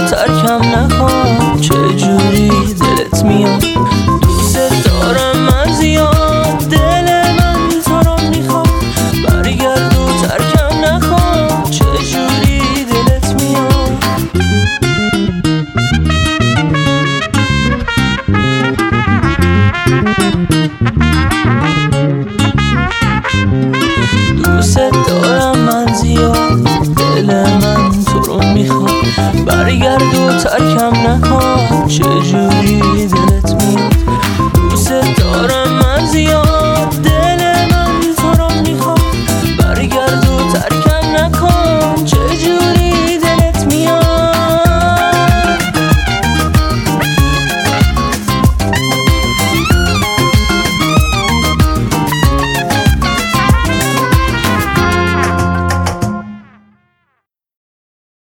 ترکم نکن، چجوری دلت میاد؟ دوست دارم من زیاد، دل من تو رو میخواد، برگرد و ترکم نکن، چجوری دلت میاد؟ دوست دارم من زیاد، دل من تو رو میخواد، برگرد و ترکم نکن، چجوری دلت میاد؟ دوست دارم